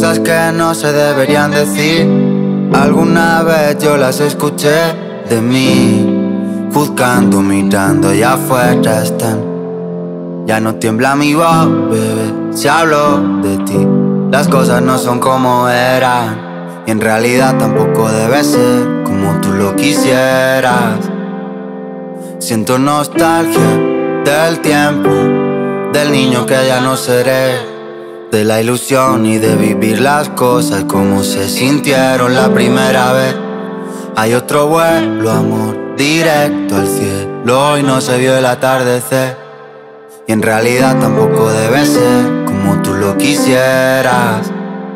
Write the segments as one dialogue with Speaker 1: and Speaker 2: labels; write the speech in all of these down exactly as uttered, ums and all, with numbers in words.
Speaker 1: cosas que no se deberían decir. Alguna vez yo las escuché de mí, juzgando, mirando y afuera están. Ya no tiembla mi voz, bebé, si hablo de ti. Las cosas no son como eran, y en realidad tampoco debe ser como tú lo quisieras. Siento nostalgia del tiempo, del niño que ya no seré, de la ilusión y de vivir las cosas como se sintieron la primera vez. Hay otro vuelo, amor, directo al cielo, y no se vio el atardecer. Y en realidad tampoco debe ser como tú lo quisieras.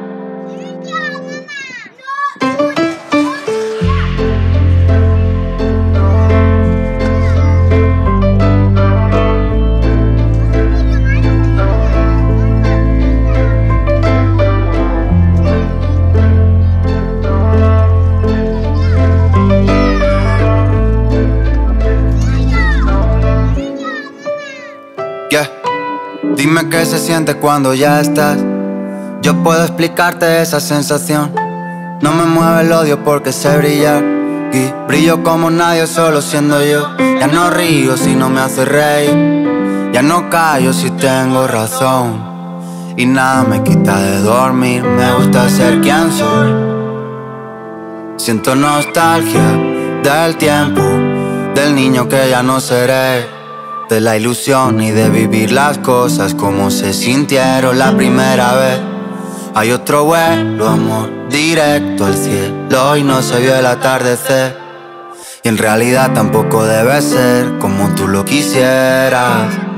Speaker 1: Yeah. Dime qué se siente cuando ya estás. Yo puedo explicarte esa sensación. No me mueve el odio porque sé brillar, y brillo como nadie solo siendo yo. Ya no río si no me hace reír, ya no callo si tengo razón, y nada me quita de dormir. Me gusta ser quien soy. Siento nostalgia del tiempo, del niño que ya no seré, de la ilusión y de vivir las cosas como se sintieron la primera vez. Hay otro vuelo, amor, directo al cielo, y no se vio el atardecer. Y en realidad tampoco debe ser como tú lo quisieras.